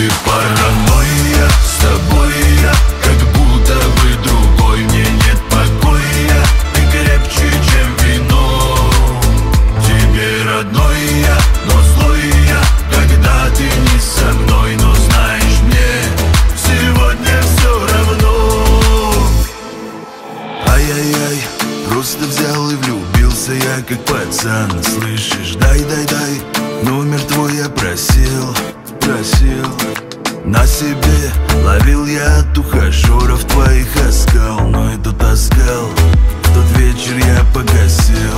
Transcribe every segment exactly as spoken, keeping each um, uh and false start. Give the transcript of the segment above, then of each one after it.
Ты паранойя, с тобой я как будто бы другой. Мне нет покоя, ты крепче, чем вино. Тебе родной я, но злой я, когда ты не со мной. Но знаешь, мне сегодня все равно. Ай-яй-яй, просто взял и влюбился я как пацан. Слышишь, дай-дай-дай, номер твой я просил, просил. На себе ловил я от ухажеров твоих оскал. Но эту таскал, в тот вечер я погасил.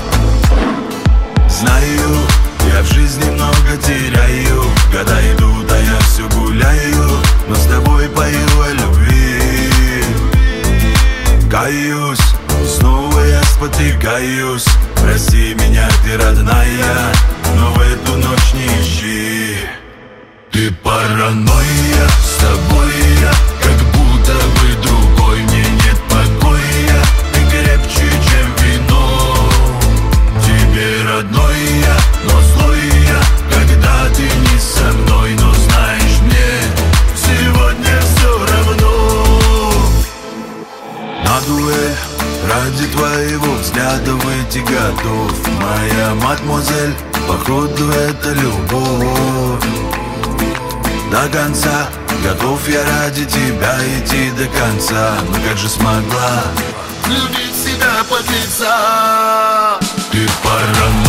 Знаю, я в жизни много теряю. Года идут, а я все гуляю. Но с тобой пою о любви. Каюсь, снова я спотыкаюсь. Прости меня, ты родная, но в эту ночь не ищи. Ты паранойя, с тобой я как будто бы другой. Мне нет покоя, ты крепче, чем вино. Тебе родной я, но злой я, когда ты не со мной. Но знаешь, мне сегодня все равно. На дуэль ради твоего взгляда выйти готов. Моя мадемуазель, походу это любовь. До конца готов я ради тебя идти до конца. Но как же смогла любить себя под лица? Ты паранойя.